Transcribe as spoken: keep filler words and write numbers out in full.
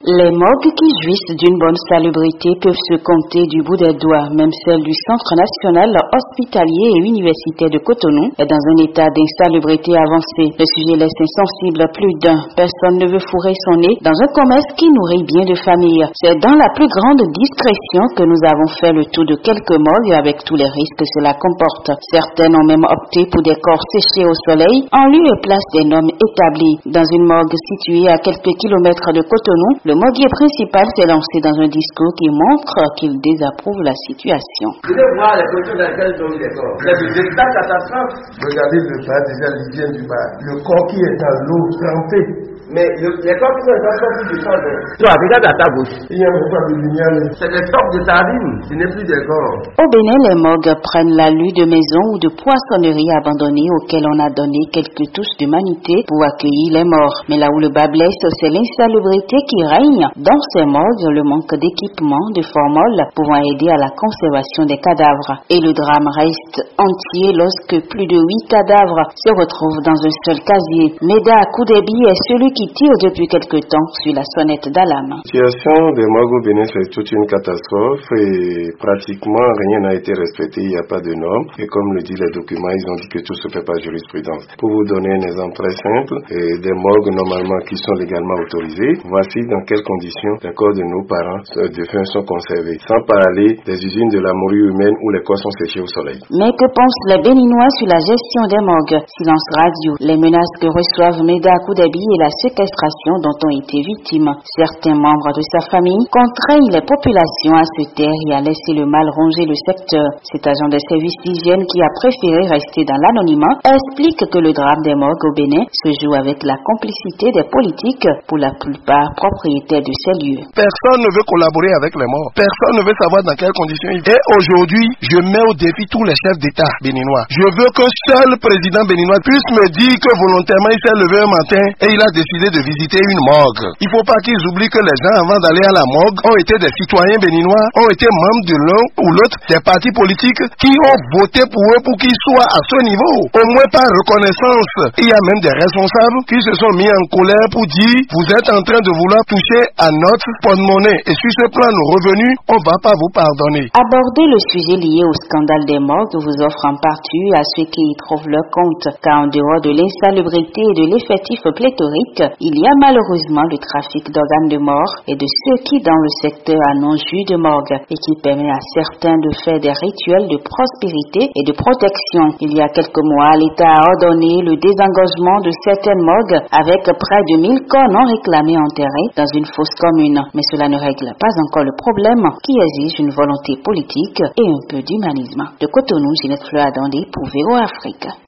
Les morgues qui jouissent d'une bonne salubrité peuvent se compter du bout des doigts. Même celle du Centre national hospitalier et universitaire de Cotonou est dans un état d'insalubrité avancé. Le sujet laisse insensible plus d'un. Personne ne veut fourrer son nez dans un commerce qui nourrit bien de familles. C'est dans la plus grande discrétion que nous avons fait le tour de quelques morgues avec tous les risques que cela comporte. Certaines ont même opté pour des corps séchés au soleil en lieu et place des normes établies. Dans une morgue située à quelques kilomètres de Cotonou, le morguier principal s'est lancé dans un discours qui montre qu'il désapprouve la situation. Vous devez voir les conditions dans lesquelles ils ont mis les corps. C'est de véritables catastrophes. Regardez le bas, déjà l'hygiène du bas. Le corps qui est dans l'eau trempé. Mais le, les corps qui sont dans l'eau du sang, toi, regarde à ta bouche. Il y a beaucoup de lumière. C'est des stocks de sardines, ce n'est plus des corps. Au Bénin, les morgues prennent l'allure de maisons ou de poissonneries abandonnées auxquelles on a donné quelques touches d'humanité pour accueillir les morts. Mais là où le bas blesse, c'est l'insalubrité qui règne dans ces morgues, le manque d'équipement, de formules pouvant aider à la conservation des cadavres. Et le drame reste entier lorsque plus de huit cadavres se retrouvent dans un seul casier. Meda Koudébi est celui qui tire depuis quelque temps sur la sonnette d'alarme. La situation des morgues au Bénin, c'est toute une catastrophe et pratiquement rien n'a été respecté, il n'y a pas de normes. Et comme le dit les documents, ils ont dit que tout se fait par jurisprudence. Pour vous donner un exemple très simple, et des morgues normalement qui sont légalement autorisées, voici dans quelles conditions les corps de nos parents défunts sont conservés. Sans parler des usines de la morue humaine où les corps sont séchés au soleil. Mais que pensent les Béninois sur la gestion des morgues? Silence radio, les menaces que reçoivent Meda Koudébi et la séquestration dont ont été victimes. Certains membres de sa famille contraignent les populations à se taire et à laisser le mal ronger le secteur. Cet agent de service d'hygiène qui a préféré rester dans l'anonymat explique que le drame des morgues au Bénin se joue avec la complicité des politiques, pour la plupart propriétaires de ces lieux. Personne ne veut collaborer avec les morts. Personne ne veut savoir dans quelles conditions ils vivent. Et aujourd'hui, je mets au défi tous les chefs d'État béninois. Je veux que seul le président béninois puisse me dire que volontairement il s'est levé un matin et il a décidé de visiter une morgue. Il ne faut pas qu'ils oublient que les gens avant d'aller à la morgue ont été des citoyens béninois, ont été membres de l'un ou l'autre des partis politiques qui ont voté pour eux pour qu'ils soient à ce niveau. Au moins par reconnaissance. Il y a même des responsables qui se sont mis en colère pour dire vous êtes en train de vouloir toucher à notre porte-monnaie et sur ce plan nos revenus, on ne va pas vous pardonner. Aborder le sujet lié au scandale des morgues vous offre en partie à ceux qui y trouvent leur compte, car en dehors de l'insalubrité et de l'effectif pléthorique, il y a malheureusement le trafic d'organes de mort et de ceux qui dans le secteur annoncent jus de morgue et qui permet à certains de faire des rituels de prospérité et de protection. Il y a quelques mois, l'État a ordonné le désengagement de certaines morgues avec près de mille corps non réclamés enterrés dans une fosse commune. Mais cela ne règle pas encore le problème qui exige une volonté politique et un peu d'humanisme. De Cotonou, Ginette Fleur Adandé pour Véro Afrique.